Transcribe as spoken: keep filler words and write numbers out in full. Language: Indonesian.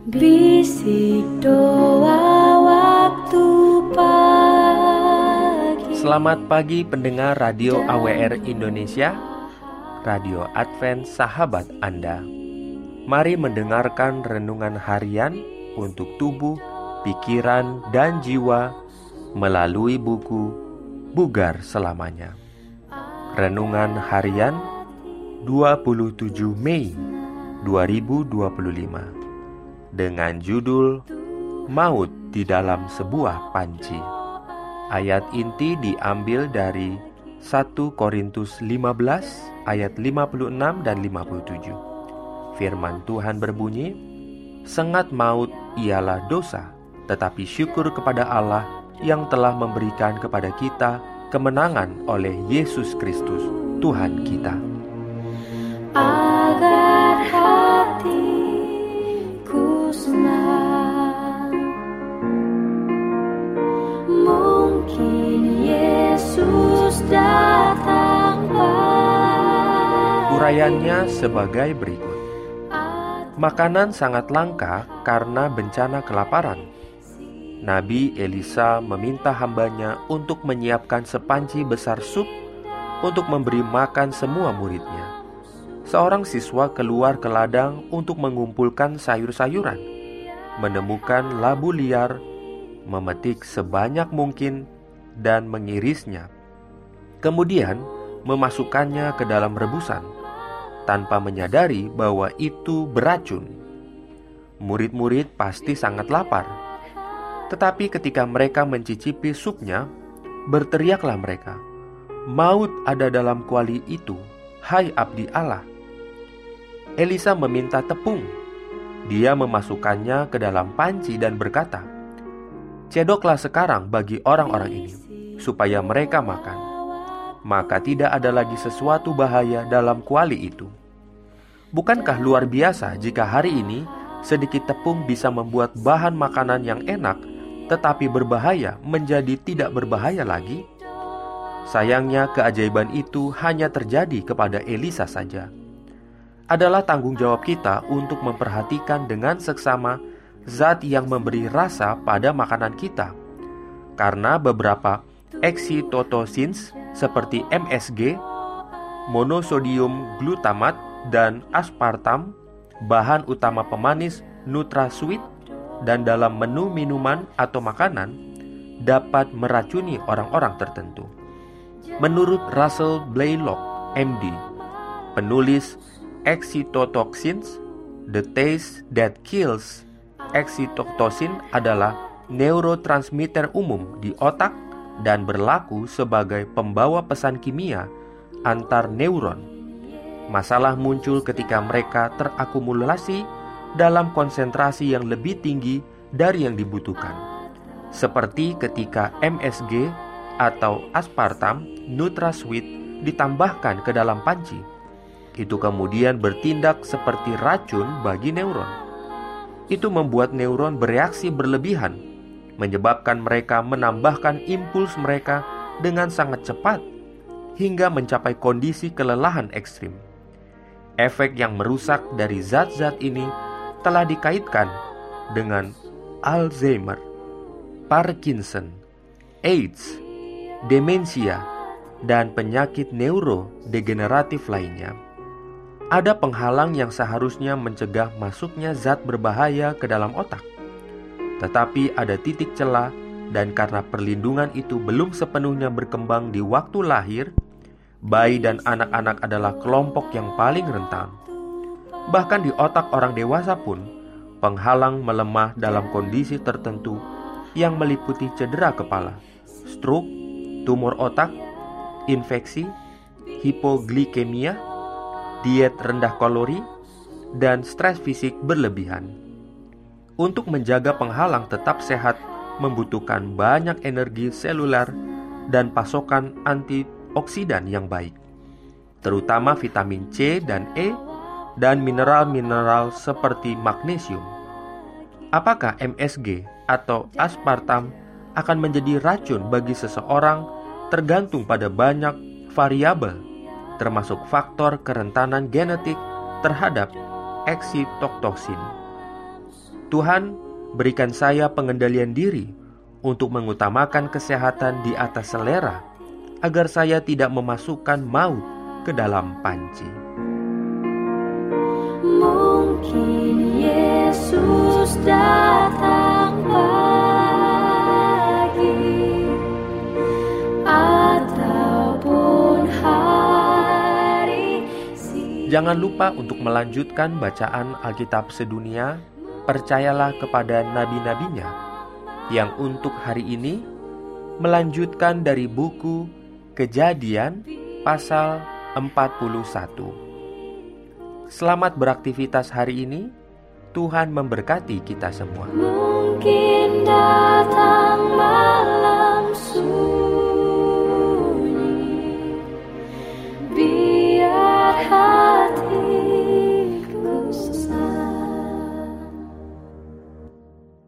Bisik doa waktu pagi. Selamat pagi pendengar Radio A W R Indonesia, Radio Advent Sahabat Anda. Mari mendengarkan renungan harian untuk tubuh, pikiran, dan jiwa melalui buku Bugar Selamanya. Renungan harian dua puluh tujuh Mei dua ribu dua puluh lima dengan judul Maut di dalam sebuah panci. Ayat inti diambil dari satu Korintus lima belas ayat lima puluh enam dan lima puluh tujuh. Firman Tuhan berbunyi, "Sengat maut ialah dosa, tetapi syukur kepada Allah yang telah memberikan kepada kita kemenangan oleh Yesus Kristus, Tuhan kita." Agar hatiku senang, mungkin Yesus datang pagi. Urayanya sebagai berikut. Makanan sangat langka karena bencana kelaparan. Nabi Elisa meminta hambanya untuk menyiapkan sepanci besar sup untuk memberi makan semua muridnya. Seorang siswa keluar ke ladang untuk mengumpulkan sayur-sayuran, menemukan labu liar, memetik sebanyak mungkin, dan mengirisnya. Kemudian memasukkannya ke dalam rebusan, tanpa menyadari bahwa itu beracun. Murid-murid pasti sangat lapar. Tetapi ketika mereka mencicipi supnya, berteriaklah mereka, "Maut ada dalam kuali itu, hai abdi Allah." Elisa meminta tepung. Dia memasukkannya ke dalam panci dan berkata, "Cedoklah sekarang bagi orang-orang ini, supaya mereka makan. Maka tidak ada lagi sesuatu bahaya dalam kuali itu." Bukankah luar biasa jika hari ini sedikit tepung bisa membuat bahan makanan yang enak tetapi berbahaya menjadi tidak berbahaya lagi? Sayangnya keajaiban itu hanya terjadi kepada Elisa saja. Adalah tanggung jawab kita untuk memperhatikan dengan seksama zat yang memberi rasa pada makanan kita. Karena beberapa excitocins seperti M S G, monosodium glutamat, dan aspartam, bahan utama pemanis NutraSweet, dan dalam menu minuman atau makanan, dapat meracuni orang-orang tertentu. Menurut Russell Blaylock, M D, penulis Excitotoxins, the taste that kills. Excitocin adalah neurotransmitter umum di otak dan berlaku sebagai pembawa pesan kimia antar neuron. Masalah muncul ketika mereka terakumulasi dalam konsentrasi yang lebih tinggi dari yang dibutuhkan, seperti ketika M S G atau aspartam NutraSweet ditambahkan ke dalam panci. Itu kemudian bertindak seperti racun bagi neuron. Itu membuat neuron bereaksi berlebihan, menyebabkan mereka menambahkan impuls mereka dengan sangat cepat hingga mencapai kondisi kelelahan ekstrim. Efek yang merusak dari zat-zat ini telah dikaitkan dengan Alzheimer, Parkinson, AIDS, demensia, dan penyakit neurodegeneratif lainnya. Ada penghalang yang seharusnya mencegah masuknya zat berbahaya ke dalam otak. Tetapi ada titik celah, dan karena perlindungan itu belum sepenuhnya berkembang di waktu lahir, bayi dan anak-anak adalah kelompok yang paling rentan. Bahkan di otak orang dewasa pun, penghalang melemah dalam kondisi tertentu yang meliputi cedera kepala, stroke, tumor otak, infeksi, hipoglikemia, diet rendah kalori, dan stres fisik berlebihan. Untuk menjaga penghalang tetap sehat membutuhkan banyak energi seluler dan pasokan antioksidan yang baik, terutama vitamin C dan E dan mineral-mineral seperti magnesium. Apakah M S G atau aspartam akan menjadi racun bagi seseorang tergantung pada banyak variabel, termasuk faktor kerentanan genetik terhadap excitotoxin. Tuhan, berikan saya pengendalian diri untuk mengutamakan kesehatan di atas selera, agar saya tidak memasukkan maut ke dalam panci. Mungkin Yesus datang pagi ataupun hari siang. Jangan lupa untuk melanjutkan bacaan Alkitab sedunia. Percayalah kepada nabi-nabinya yang untuk hari ini melanjutkan dari buku Kejadian pasal empat puluh satu. Selamat beraktivitas hari ini. Tuhan memberkati kita semua. Mungkin datang